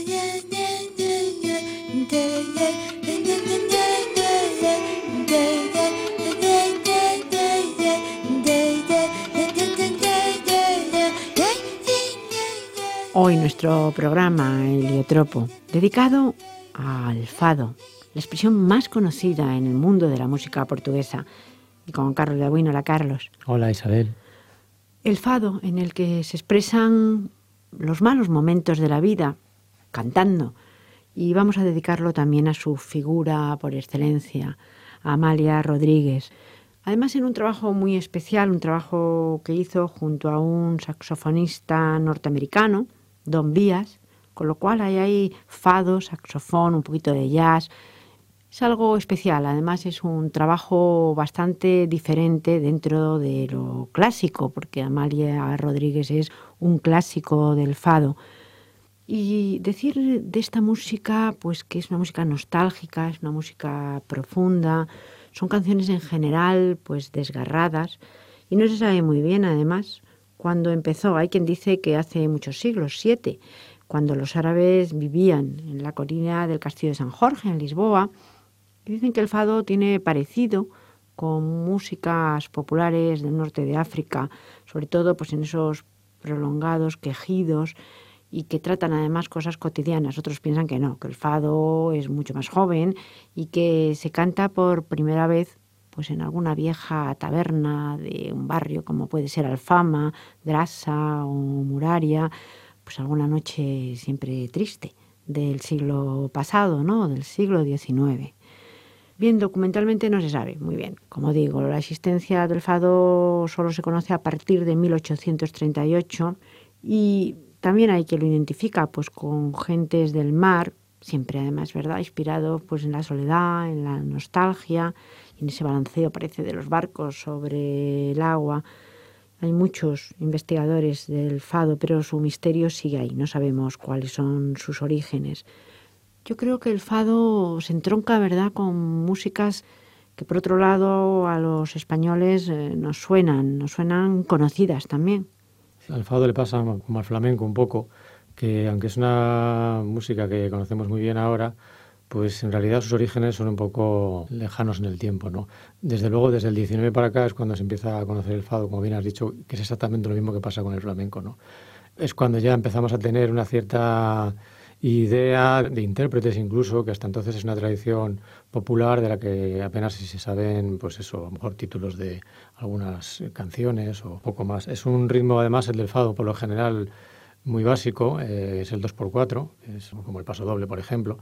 Hoy nuestro programa Heliotropo, dedicado al fado, la expresión más conocida en el mundo de la música portuguesa. Y con Carlos de Abuino. Hola, Carlos. Hola, Isabel. El fado, en el que se expresan los malos momentos de la vida, cantando. Y vamos a dedicarlo también a su figura por excelencia, a Amália Rodríguez. Además, en un trabajo muy especial, un trabajo que hizo junto a un saxofonista norteamericano, Don Byas, con lo cual hay fado, saxofón, un poquito de jazz. Es algo especial, además es un trabajo bastante diferente dentro de lo clásico, porque Amália Rodríguez es un clásico del fado. Y decir de esta música, pues que es una música nostálgica, es una música profunda, son canciones en general pues desgarradas y no se sabe muy bien además cuándo empezó. Hay quien dice que hace muchos siglos, 7, cuando los árabes vivían en la colina del Castillo de San Jorge, en Lisboa. Y dicen que el fado tiene parecido con músicas populares del norte de África, sobre todo pues en esos prolongados quejidos y que tratan además cosas cotidianas. Otros piensan que no, que el fado es mucho más joven y que se canta por primera vez pues en alguna vieja taberna de un barrio como puede ser Alfama, Grassa o Muraria, pues alguna noche siempre triste del siglo pasado, ¿no? Del siglo XIX. Bien, documentalmente no se sabe muy bien. Como digo, la existencia del fado solo se conoce a partir de 1838 y también hay quien lo identifica pues con gentes del mar, siempre además, ¿verdad?, inspirado pues en la soledad, en la nostalgia, en ese balanceo parece de los barcos sobre el agua. Hay muchos investigadores del fado, pero su misterio sigue ahí, no sabemos cuáles son sus orígenes. Yo creo que el fado se entronca, ¿verdad?, con músicas que por otro lado a los españoles nos suenan conocidas también. Al fado le pasa como al flamenco un poco, que aunque es una música que conocemos muy bien ahora, pues en realidad sus orígenes son un poco lejanos en el tiempo, ¿no? Desde luego, desde el 19 para acá es cuando se empieza a conocer el fado, como bien has dicho, que es exactamente lo mismo que pasa con el flamenco, ¿no? Es cuando ya empezamos a tener una cierta idea de intérpretes incluso, que hasta entonces es una tradición popular de la que apenas si se saben, pues eso, a lo mejor títulos de algunas canciones o poco más. Es un ritmo, además, el del fado, por lo general, muy básico, es el 2x4, es como el paso doble, por ejemplo,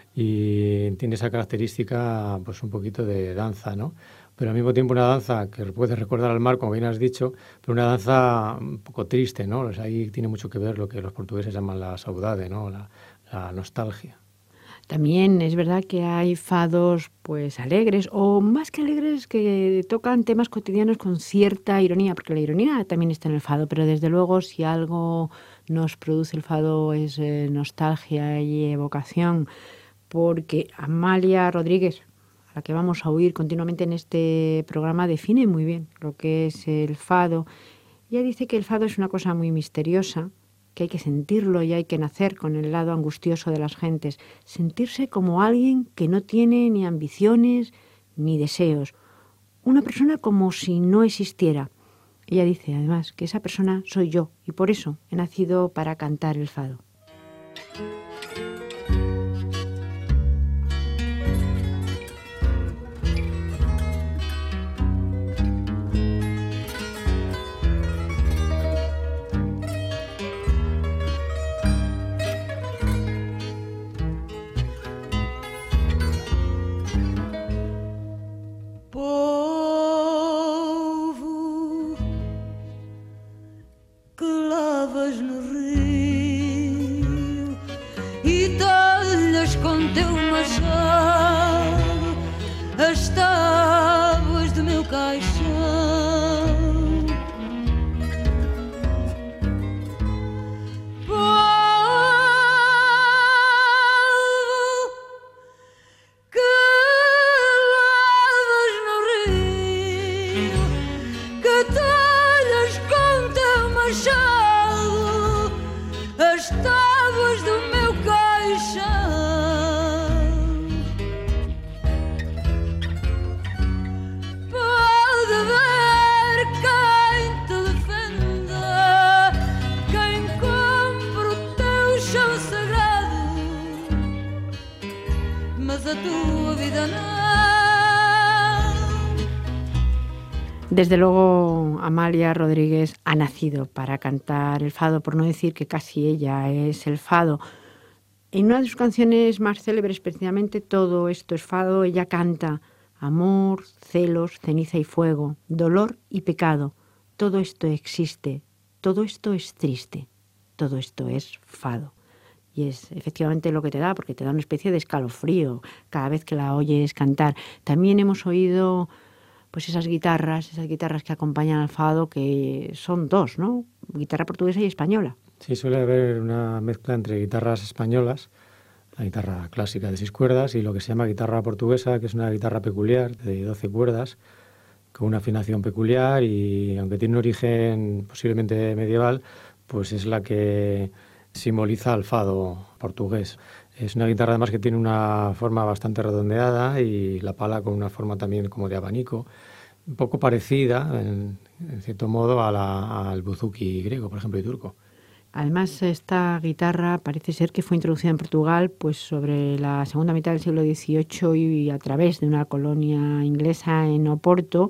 y tiene esa característica, pues un poquito de danza, ¿no? Pero al mismo tiempo una danza que puede recordar al mar, como bien has dicho, pero una danza un poco triste, ¿no? O sea, ahí tiene mucho que ver lo que los portugueses llaman la saudade, ¿no? La nostalgia. También es verdad que hay fados pues alegres o más que alegres que tocan temas cotidianos con cierta ironía, porque la ironía también está en el fado, pero desde luego si algo nos produce el fado es nostalgia y evocación, porque Amália Rodríguez, a la que vamos a oír continuamente en este programa, define muy bien lo que es el fado. Ella dice que el fado es una cosa muy misteriosa, que hay que sentirlo y hay que nacer con el lado angustioso de las gentes, sentirse como alguien que no tiene ni ambiciones ni deseos, una persona como si no existiera. Ella dice además que esa persona soy yo y por eso he nacido para cantar el fado. Povo que lavas no rio a tua vida não. Desde luego, Amalia Rodríguez ha nacido para cantar el fado, por no decir que casi ella es el fado. En una de sus canciones más célebres, precisamente, Todo esto es fado, ella canta amor, celos, ceniza y fuego, dolor y pecado. Todo esto existe, todo esto es triste, todo esto es fado. Y es efectivamente lo que te da, porque te da una especie de escalofrío cada vez que la oyes cantar. También hemos oído pues esas guitarras que acompañan al fado, que son dos, ¿no? Guitarra portuguesa y española. Sí, suele haber una mezcla entre guitarras españolas, la guitarra clásica de 6 cuerdas, y lo que se llama guitarra portuguesa, que es una guitarra peculiar de 12 cuerdas, con una afinación peculiar, y aunque tiene un origen posiblemente medieval, pues es la que simboliza al fado portugués. Es una guitarra además que tiene una forma bastante redondeada y la pala con una forma también como de abanico, un poco parecida, en cierto modo, al buzuki griego, por ejemplo, y turco. Además, esta guitarra parece ser que fue introducida en Portugal pues sobre la segunda mitad del siglo XVIII y a través de una colonia inglesa en Oporto,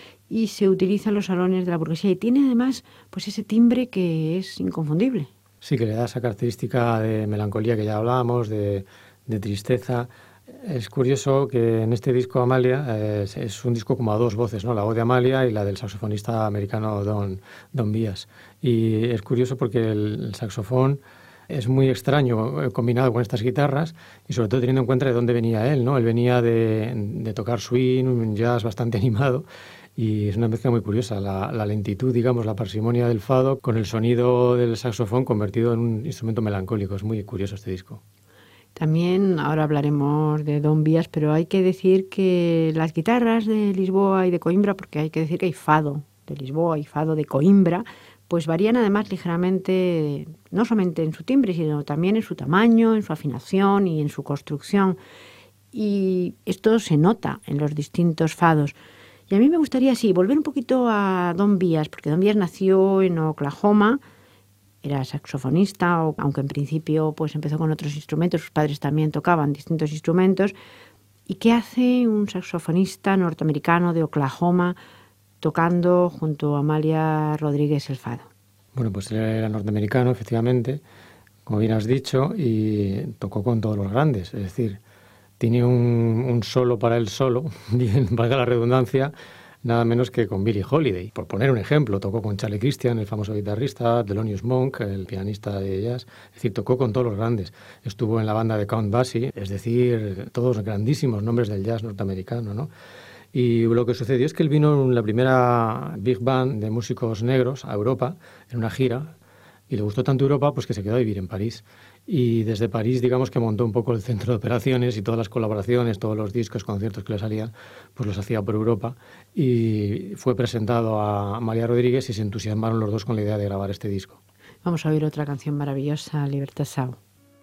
y se utiliza en los salones de la burguesía y tiene además pues ese timbre que es inconfundible. Sí, que le da esa característica de melancolía que ya hablábamos, de tristeza. Es curioso que en este disco Amalia es un disco como a dos voces, ¿no? La voz de Amalia y la del saxofonista americano Don Byas. Y es curioso porque el saxofón es muy extraño combinado con estas guitarras y sobre todo teniendo en cuenta de dónde venía él, ¿no? Él venía de tocar swing, un jazz bastante animado. Y es una mezcla muy curiosa, la lentitud, digamos, la parsimonia del fado con el sonido del saxofón convertido en un instrumento melancólico. Es muy curioso este disco. También ahora hablaremos de Don Byas, pero hay que decir que las guitarras de Lisboa y de Coimbra, porque hay que decir que hay fado de Lisboa y fado de Coimbra, pues varían además ligeramente, no solamente en su timbre, sino también en su tamaño, en su afinación y en su construcción. Y esto se nota en los distintos fados. Y a mí me gustaría, sí, volver un poquito a Don Byas, porque Don Byas nació en Oklahoma, era saxofonista, aunque en principio pues empezó con otros instrumentos, sus padres también tocaban distintos instrumentos. ¿Y qué hace un saxofonista norteamericano de Oklahoma tocando junto a Amalia Rodríguez el fado? Bueno, pues él era norteamericano, efectivamente, como bien has dicho, y tocó con todos los grandes, es decir, tiene un solo para él solo, bien, valga la redundancia, nada menos que con Billie Holiday. Por poner un ejemplo, tocó con Charlie Christian, el famoso guitarrista, Thelonious Monk, el pianista de jazz, es decir, tocó con todos los grandes. Estuvo en la banda de Count Basie, es decir, todos grandísimos nombres del jazz norteamericano, ¿no? Y lo que sucedió es que él vino en la primera big band de músicos negros a Europa, en una gira, y le gustó tanto Europa pues que se quedó a vivir en París. Y desde París, digamos que montó un poco el centro de operaciones y todas las colaboraciones, todos los discos, conciertos que le salían, pues los hacía por Europa. Y fue presentado a Amalia Rodríguez y se entusiasmaron los dos con la idea de grabar este disco. Vamos a oír otra canción maravillosa, Libertação.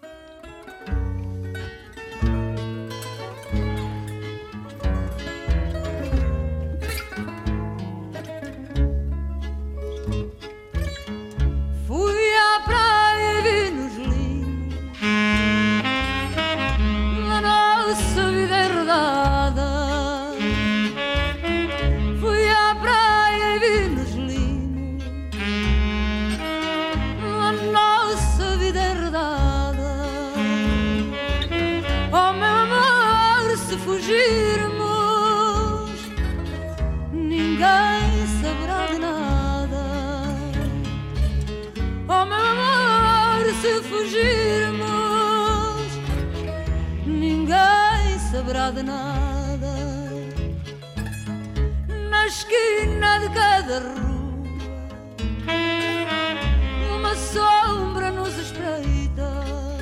De nada, na esquina de cada rua, uma sombra nos espreita.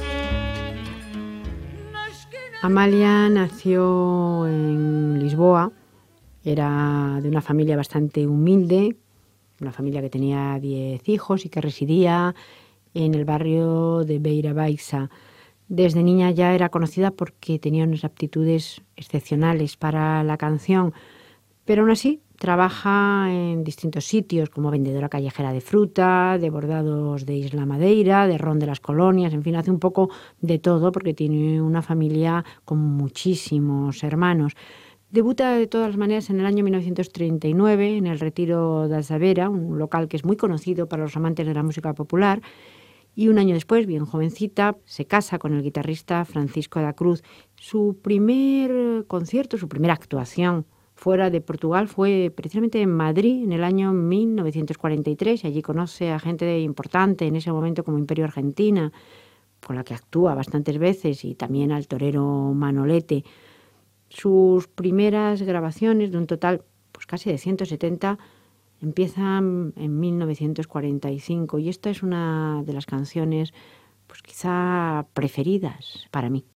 Amalia nació en Lisboa, era de una familia bastante humilde, una familia que tenía 10 hijos y que residía en el barrio de Beira Baixa. Desde niña ya era conocida porque tenía unas aptitudes excepcionales para la canción, pero aún así Trabaja en distintos sitios, como vendedora callejera de fruta, de bordados de Isla Madeira, de ron de las colonias, en fin, hace un poco de todo porque tiene una familia con muchísimos hermanos. Debuta de todas las maneras en el año 1939 en el Retiro da Savera, un local que es muy conocido para los amantes de la música popular, y un año después, bien jovencita, se casa con el guitarrista Francisco da Cruz. Su primer concierto, su primera actuación fuera de Portugal fue precisamente en Madrid en el año 1943. Allí conoce a gente importante en ese momento como Imperio Argentina, con la que actúa bastantes veces, y también al torero Manolete. Sus primeras grabaciones, de un total pues casi de 170, empiezan en 1945, y esta es una de las canciones pues quizá preferidas para mí.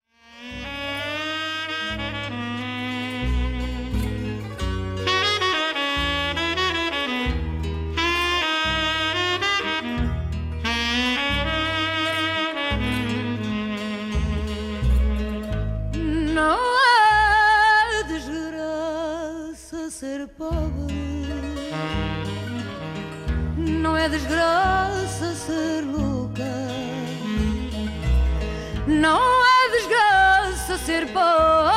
Ser pobre não é desgraça, ser louca não é desgraça, ser pobre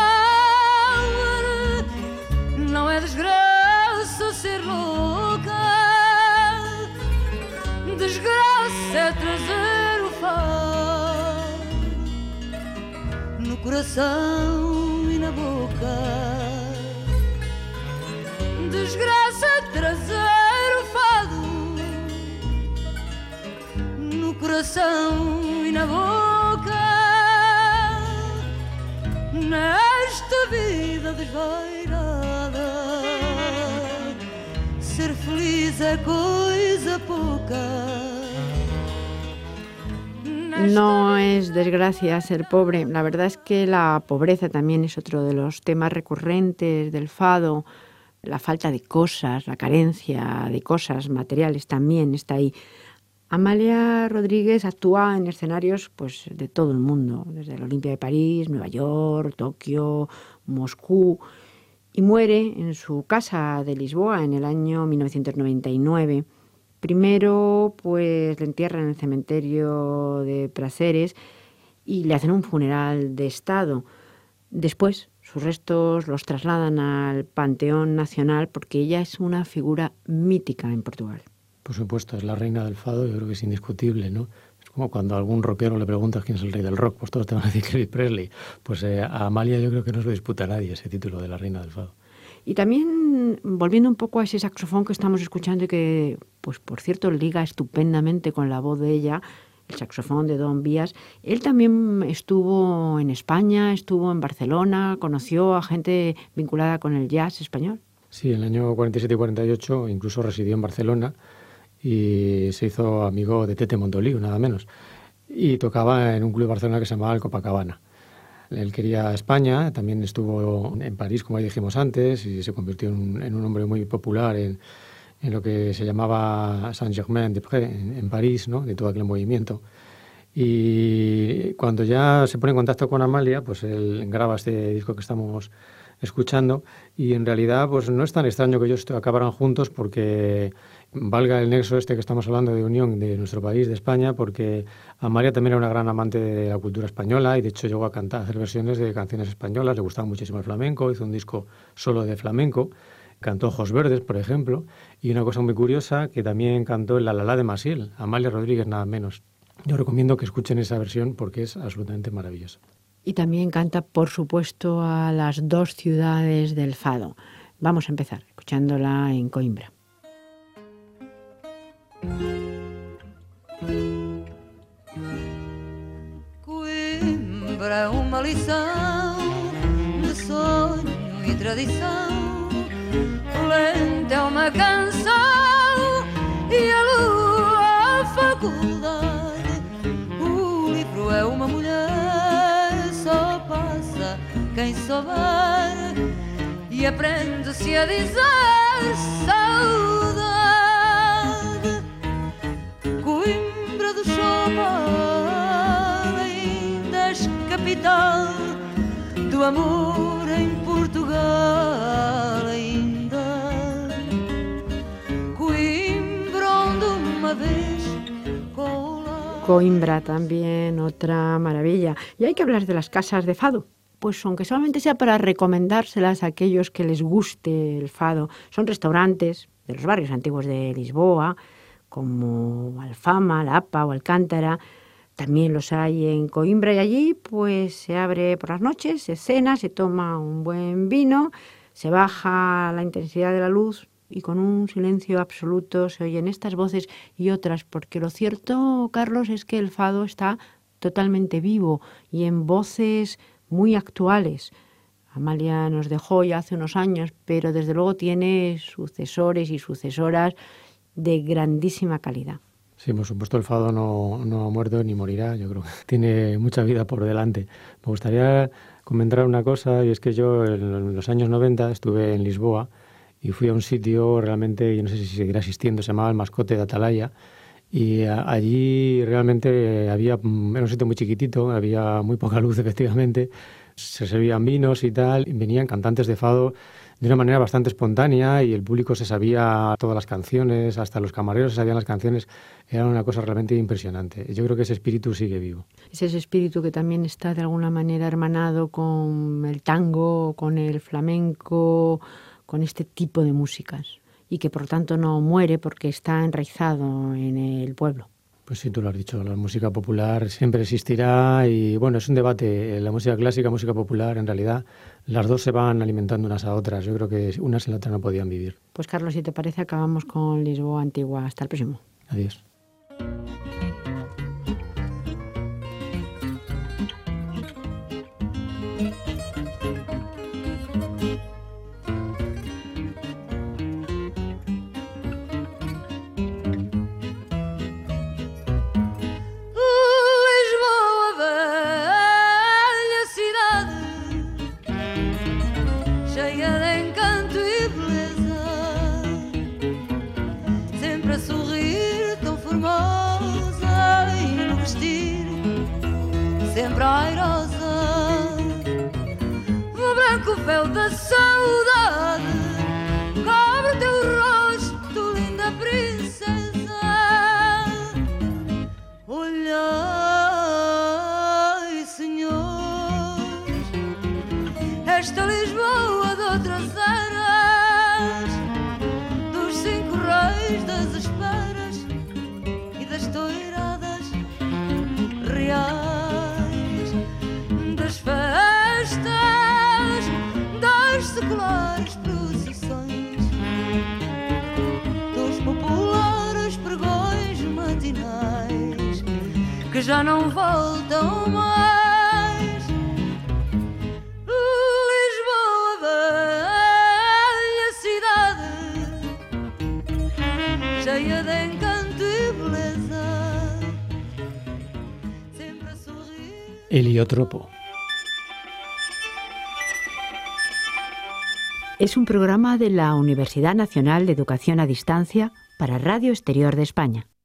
não é desgraça, ser louca. Desgraça é trazer o fado no coração e na boca. Desgraça é trazer o fado no coração e na boca. Nesta vida desvairada, ser feliz é coisa pouca. No es desgracia ser pobre. La verdad es que la pobreza también es otro de los temas recurrentes del fado. La falta de cosas, la carencia de cosas materiales también está ahí. Amalia Rodríguez actúa en escenarios pues, de todo el mundo, desde el Olimpia de París, Nueva York, Tokio, Moscú, y muere en su casa de Lisboa en el año 1999. Primero pues le entierran en el cementerio de Prazeres y le hacen un funeral de Estado. Después sus restos los trasladan al Panteón Nacional porque ella es una figura mítica en Portugal. Por supuesto, es la reina del fado, yo creo que es indiscutible, ¿no? Es como cuando a algún rockero le preguntas quién es el rey del rock, pues todos te van a decir que Elvis Presley. Pues a Amalia yo creo que no se lo disputa a nadie ese título de la reina del fado. Y también, volviendo un poco a ese saxofón que estamos escuchando y que, pues por cierto, liga estupendamente con la voz de ella, el saxofón de Don Vías, él también estuvo en España, estuvo en Barcelona, conoció a gente vinculada con el jazz español. Sí, en el año 47 y 48 incluso residió en Barcelona y se hizo amigo de Tete Montoliu, nada menos. Y tocaba en un club de Barcelona que se llamaba el Copacabana. Él quería España, también estuvo en París, como ya dijimos antes, y se convirtió en un hombre muy popular en lo que se llamaba Saint-Germain-des-Prés, en París, ¿no? De todo aquel movimiento. Y cuando ya se pone en contacto con Amalia, pues él graba este disco que estamos escuchando, y en realidad pues no es tan extraño que ellos acabaran juntos, porque valga el nexo este que estamos hablando de unión de nuestro país, de España, porque Amalia también era una gran amante de la cultura española y de hecho llegó a hacer versiones de canciones españolas, le gustaba muchísimo el flamenco, hizo un disco solo de flamenco, cantó Ojos Verdes, por ejemplo, y una cosa muy curiosa, que también cantó el La La La de Maciel, Amalia Rodríguez nada menos. Yo recomiendo que escuchen esa versión porque es absolutamente maravillosa. Y también canta, por supuesto, a las dos ciudades del fado. Vamos a empezar escuchándola en Coimbra. Coimbra é uma lição de sonho e tradição. Lenta é uma canção e a lua a faculdade. O livro é uma mulher, só passa quem souber, e aprende-se a dizer saudade. Coimbra do Chomal ainda és capital do amor em Portugal ainda. Coimbra también, otra maravilla. Y hay que hablar de las casas de fado. Pues aunque solamente sea para recomendárselas a aquellos que les guste el fado, son restaurantes de los barrios antiguos de Lisboa, como Alfama, Lapa o Alcántara. También los hay en Coimbra y allí pues se abre por las noches, se cena, se toma un buen vino, se baja la intensidad de la luz y con un silencio absoluto se oyen estas voces y otras, porque lo cierto, Carlos, es que el fado está totalmente vivo y en voces muy actuales. Amalia nos dejó ya hace unos años, pero desde luego tiene sucesores y sucesoras de grandísima calidad. Sí, por supuesto el fado no ha muerto ni morirá, yo creo que tiene mucha vida por delante. Me gustaría comentar una cosa, y es que yo en los años 90 estuve en Lisboa y fui a un sitio realmente, yo no sé si seguirá existiendo, se llamaba El Mascote de Atalaya, y allí realmente era un sitio muy chiquitito, había muy poca luz efectivamente, se servían vinos y tal, y venían cantantes de fado de una manera bastante espontánea y el público se sabía todas las canciones, hasta los camareros se sabían las canciones, era una cosa realmente impresionante. Yo creo que ese espíritu sigue vivo. Es ese espíritu que también está de alguna manera hermanado con el tango, con el flamenco, con este tipo de músicas y que por tanto no muere porque está enraizado en el pueblo. Pues sí, tú lo has dicho, la música popular siempre existirá y bueno, es un debate, la música clásica, música popular, en realidad las dos se van alimentando unas a otras, yo creo que una sin la otra no podían vivir. Pues Carlos, si te parece, acabamos con Lisboa Antigua. Hasta el próximo. Adiós. Sempre airosa, o branco véu da saudade cobre teu rosto, linda princesa. Olhai, senhores, esta Lisboa de outras eras, dos 5 reis, das esperas e das toiradas reais, festas, das seculares procissões, dos populares pregões matinais que já não voltam mais. Lisboa, velha cidade, cheia de encanto e beleza, sempre a sorrir. Heliotropo. Es un programa de la Universidad Nacional de Educación a Distancia para Radio Exterior de España.